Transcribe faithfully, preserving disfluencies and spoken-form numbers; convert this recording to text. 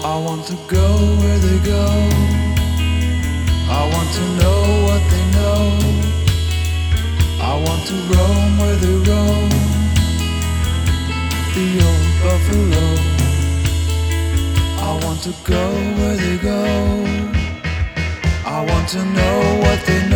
I want to go where they go. I want to know what they know. I want to roam where they roam. The old buffalo. I want to go where they go. I want to know what they know.